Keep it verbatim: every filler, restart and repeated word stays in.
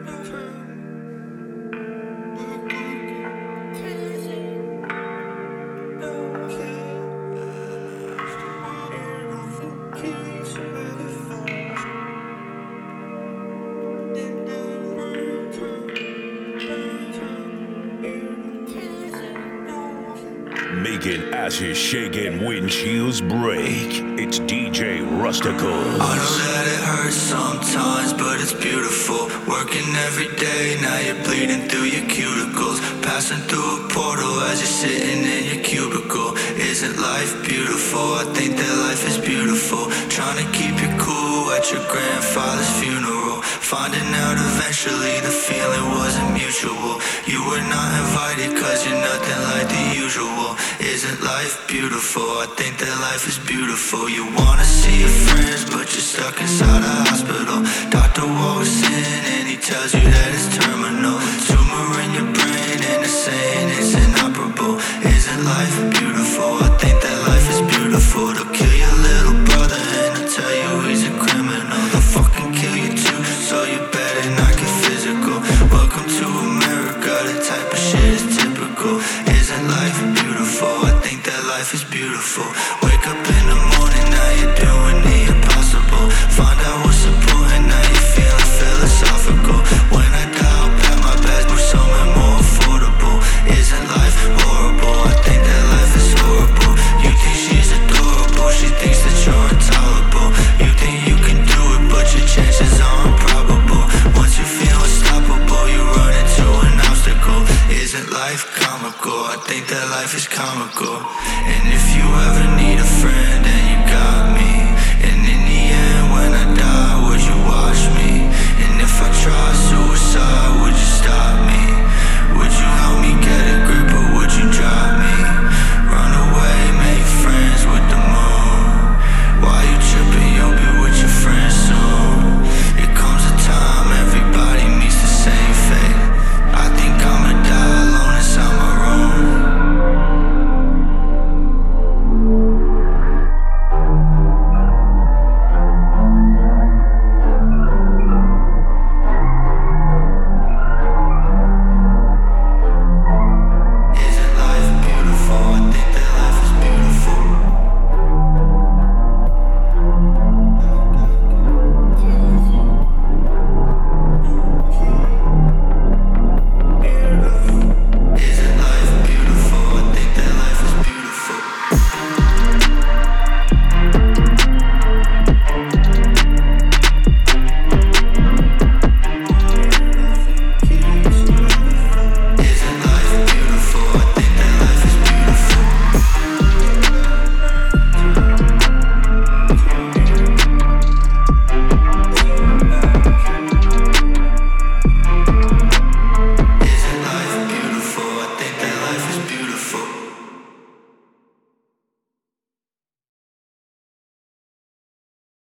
Making asses shake and windshields break. It's D J Rusticles. I know that it hurts sometimes, but it's beautiful. Working every day, now you're bleeding through your cuticles. Passing through a portal as you're sitting in your cubicle. Isn't life beautiful? I think that life is beautiful. Trying to keep you cool at your grandfather's funeral. Finding out eventually the feeling wasn't mutual. You were not invited cause you're nothing like the usual. Isn't life beautiful? I think that life is beautiful. You wanna see your friends but you're stuck inside a hospital. Doctor walks in and he tells you that